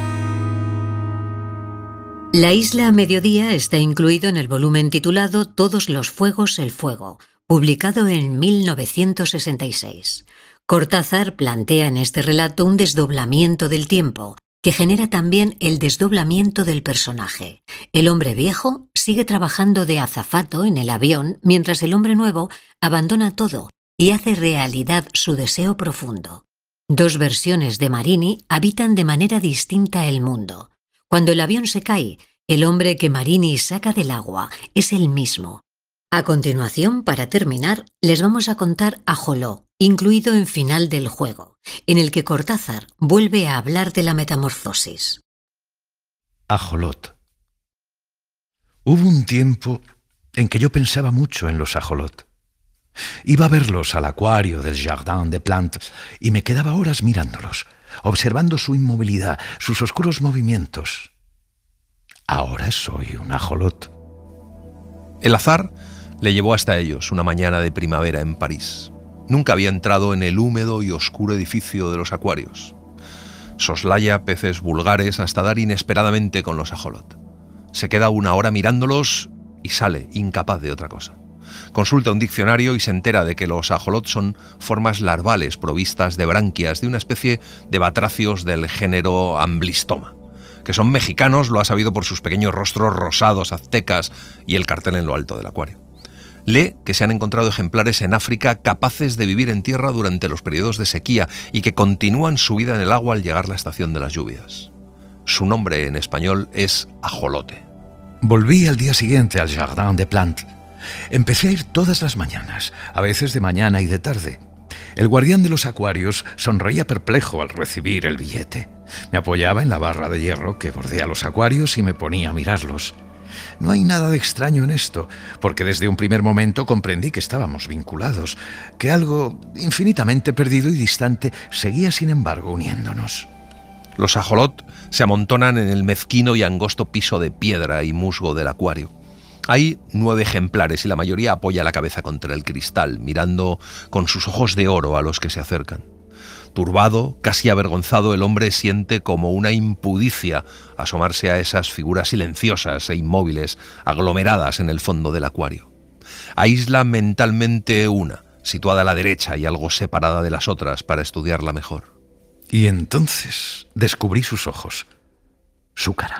La isla a mediodía está incluido en el volumen titulado Todos los fuegos el fuego, publicado en mil novecientos sesenta y seis. Cortázar plantea en este relato un desdoblamiento del tiempo, que genera también el desdoblamiento del personaje. El hombre viejo sigue trabajando de azafato en el avión, mientras el hombre nuevo abandona todo y hace realidad su deseo profundo. Dos versiones de Marini habitan de manera distinta el mundo. Cuando el avión se cae, el hombre que Marini saca del agua es el mismo. A continuación, para terminar, les vamos a contar Ajoló, incluido en Final del juego, en el que Cortázar vuelve a hablar de la metamorfosis. Ajolot. Hubo un tiempo en que yo pensaba mucho en los ajolot. Iba a verlos al acuario del Jardin des Plantes y me quedaba horas mirándolos, observando su inmovilidad, sus oscuros movimientos. Ahora soy un ajolot. El azar le llevó hasta ellos una mañana de primavera en París. Nunca había entrado en el húmedo y oscuro edificio de los acuarios. Soslaya peces vulgares hasta dar inesperadamente con los ajolot. Se queda una hora mirándolos y sale, incapaz de otra cosa. Consulta un diccionario y se entera de que los ajolot son formas larvales provistas de branquias de una especie de batracios del género Amblystoma. Que son mexicanos lo ha sabido por sus pequeños rostros rosados, aztecas y el cartel en lo alto del acuario. Lee que se han encontrado ejemplares en África capaces de vivir en tierra durante los periodos de sequía y que continúan su vida en el agua al llegar la estación de las lluvias. Su nombre en español es ajolote. Volví al día siguiente al Jardin des Plantes. Empecé a ir todas las mañanas, a veces de mañana y de tarde. El guardián de los acuarios sonreía perplejo al recibir el billete. Me apoyaba en la barra de hierro que bordea los acuarios y me ponía a mirarlos. No hay nada de extraño en esto, porque desde un primer momento comprendí que estábamos vinculados, que algo infinitamente perdido y distante seguía sin embargo uniéndonos. Los ajolot se amontonan en el mezquino y angosto piso de piedra y musgo del acuario. Hay nueve ejemplares y la mayoría apoya la cabeza contra el cristal, mirando con sus ojos de oro a los que se acercan. Turbado, casi avergonzado, el hombre siente como una impudicia asomarse a esas figuras silenciosas e inmóviles aglomeradas en el fondo del acuario. Aísla mentalmente una, situada a la derecha y algo separada de las otras para estudiarla mejor. Y entonces descubrí sus ojos, su cara.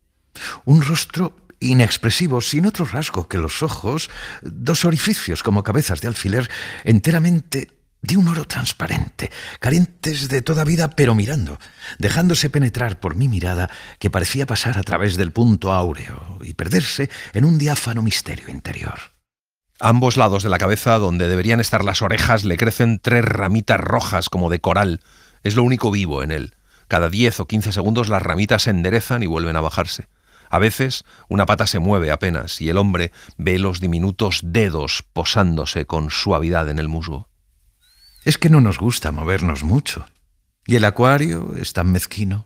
Un rostro inexpresivo, sin otro rasgo que los ojos, dos orificios como cabezas de alfiler, enteramente de un oro transparente, carentes de toda vida, pero mirando, dejándose penetrar por mi mirada que parecía pasar a través del punto áureo y perderse en un diáfano misterio interior. A ambos lados de la cabeza, donde deberían estar las orejas, le crecen tres ramitas rojas como de coral. Es lo único vivo en él. Cada diez o quince segundos las ramitas se enderezan y vuelven a bajarse. A veces una pata se mueve apenas y el hombre ve los diminutos dedos posándose con suavidad en el musgo. Es que no nos gusta movernos mucho. Y el acuario es tan mezquino.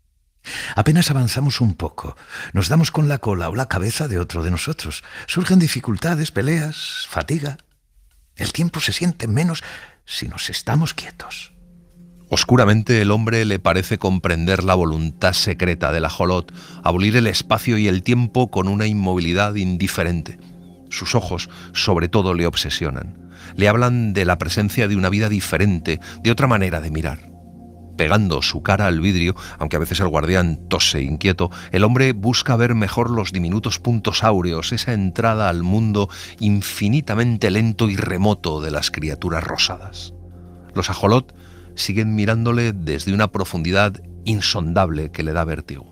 Apenas avanzamos un poco, nos damos con la cola o la cabeza de otro de nosotros. Surgen dificultades, peleas, fatiga. El tiempo se siente menos si nos estamos quietos. Oscuramente el hombre le parece comprender la voluntad secreta del ajolot, abolir el espacio y el tiempo con una inmovilidad indiferente. Sus ojos, sobre todo, le obsesionan. Le hablan de la presencia de una vida diferente, de otra manera de mirar. Pegando su cara al vidrio, aunque a veces el guardián tose inquieto, el hombre busca ver mejor los diminutos puntos áureos, esa entrada al mundo infinitamente lento y remoto de las criaturas rosadas. Los ajolot siguen mirándole desde una profundidad insondable que le da vértigo.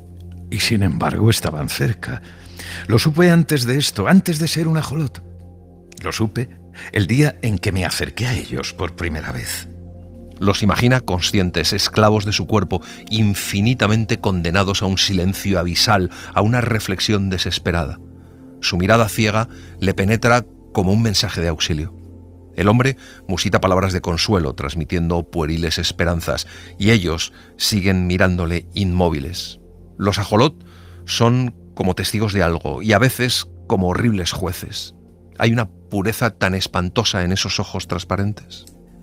Y sin embargo estaban cerca. Lo supe antes de esto, antes de ser un ajolot. Lo supe el día en que me acerqué a ellos por primera vez. Los imagina conscientes, esclavos de su cuerpo, infinitamente condenados a un silencio abisal, a una reflexión desesperada. Su mirada ciega le penetra como un mensaje de auxilio. El hombre musita palabras de consuelo, transmitiendo pueriles esperanzas, y ellos siguen mirándole inmóviles. Los ajolot son como testigos de algo, y a veces como horribles jueces. Hay una pureza tan espantosa en esos ojos transparentes.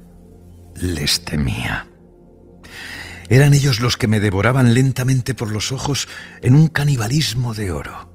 Les temía. Eran ellos los que me devoraban lentamente por los ojos en un canibalismo de oro.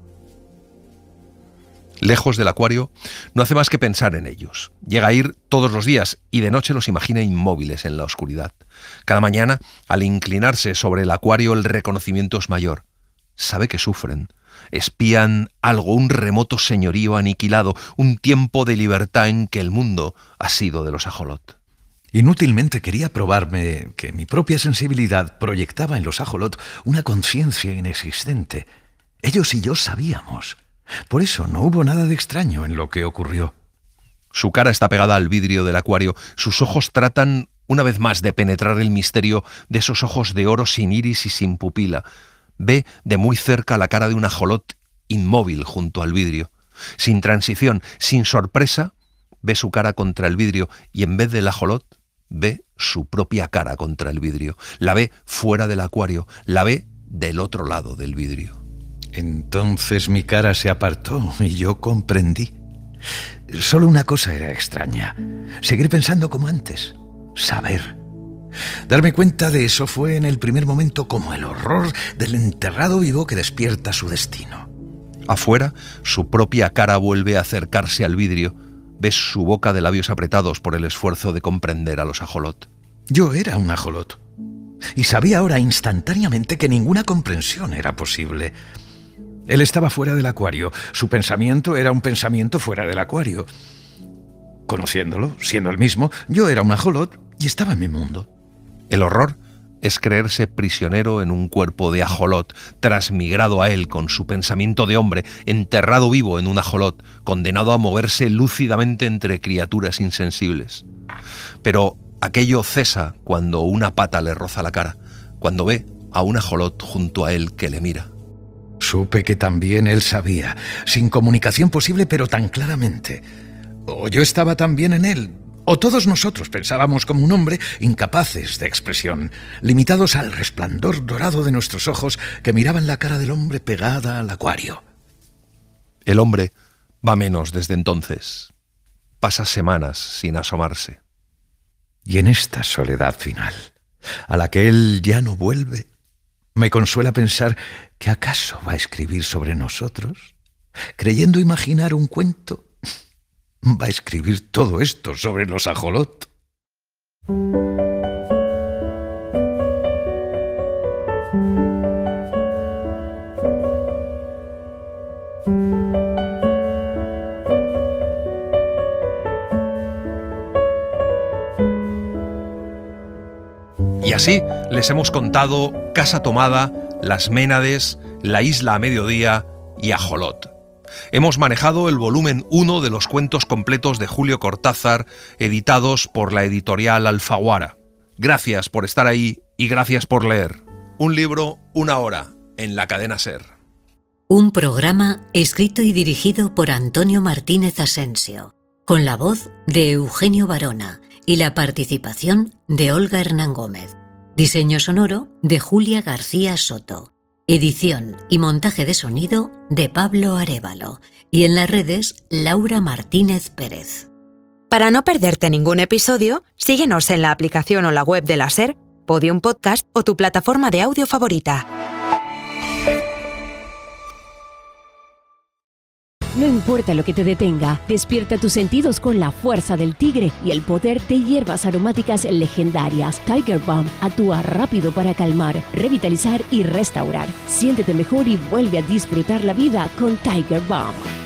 Lejos del acuario, no hace más que pensar en ellos. Llega a ir todos los días y de noche los imagina inmóviles en la oscuridad. Cada mañana, al inclinarse sobre el acuario, el reconocimiento es mayor. Sabe que sufren. Espían algo, un remoto señorío aniquilado, un tiempo de libertad en que el mundo ha sido de los ajolot. Inútilmente quería probarme que mi propia sensibilidad proyectaba en los ajolot una conciencia inexistente. Ellos y yo sabíamos. Por eso no hubo nada de extraño en lo que ocurrió. Su cara está pegada al vidrio del acuario. Sus ojos tratan, una vez más, de penetrar el misterio de esos ojos de oro sin iris y sin pupila. Ve de muy cerca la cara de un ajolot inmóvil junto al vidrio. Sin transición, sin sorpresa, ve su cara contra el vidrio y en vez del ajolot, ve su propia cara contra el vidrio. La ve fuera del acuario, la ve del otro lado del vidrio. Entonces mi cara se apartó y yo comprendí. Solo una cosa era extraña. Seguir pensando como antes. Saber. Darme cuenta de eso fue en el primer momento como el horror del enterrado vivo que despierta su destino. Afuera, su propia cara vuelve a acercarse al vidrio. Ves su boca de labios apretados por el esfuerzo de comprender a los ajolot. Yo era un ajolot. Y sabía ahora instantáneamente que ninguna comprensión era posible. Él estaba fuera del acuario. Su pensamiento era un pensamiento fuera del acuario. Conociéndolo, siendo el mismo, yo era un ajolot y estaba en mi mundo. El horror es creerse prisionero en un cuerpo de ajolot, transmigrado a él con su pensamiento de hombre, enterrado vivo en un ajolot, condenado a moverse lúcidamente entre criaturas insensibles. Pero aquello cesa cuando una pata le roza la cara, cuando ve a un ajolot junto a él que le mira. Supe que también él sabía, sin comunicación posible, pero tan claramente. O yo estaba también en él, o todos nosotros pensábamos como un hombre, incapaces de expresión, limitados al resplandor dorado de nuestros ojos que miraban la cara del hombre pegada al acuario. El hombre va menos desde entonces. Pasa semanas sin asomarse. Y en esta soledad final, a la que él ya no vuelve, me consuela pensar que acaso va a escribir sobre nosotros, creyendo imaginar un cuento. Va a escribir todo esto sobre los ajolot. Y así les hemos contado Casa Tomada, Las Ménades, La Isla a Mediodía y Ajolot. Hemos manejado el volumen uno de los cuentos completos de Julio Cortázar, editados por la editorial Alfaguara. Gracias por estar ahí y gracias por leer. Un libro, una hora, en la cadena SER. Un programa escrito y dirigido por Antonio Martínez Asensio, con la voz de Eugenio Barona y la participación de Olga Hernán Gómez. Diseño sonoro de Julia García Soto. Edición y montaje de sonido de Pablo Arévalo. Y en las redes, Laura Martínez Pérez. Para no perderte ningún episodio, síguenos en la aplicación o la web de la SER, Podium Podcast o tu plataforma de audio favorita. No importa lo que te detenga, despierta tus sentidos con la fuerza del tigre y el poder de hierbas aromáticas legendarias. Tiger Balm actúa rápido para calmar, revitalizar y restaurar. Siéntete mejor y vuelve a disfrutar la vida con Tiger Balm.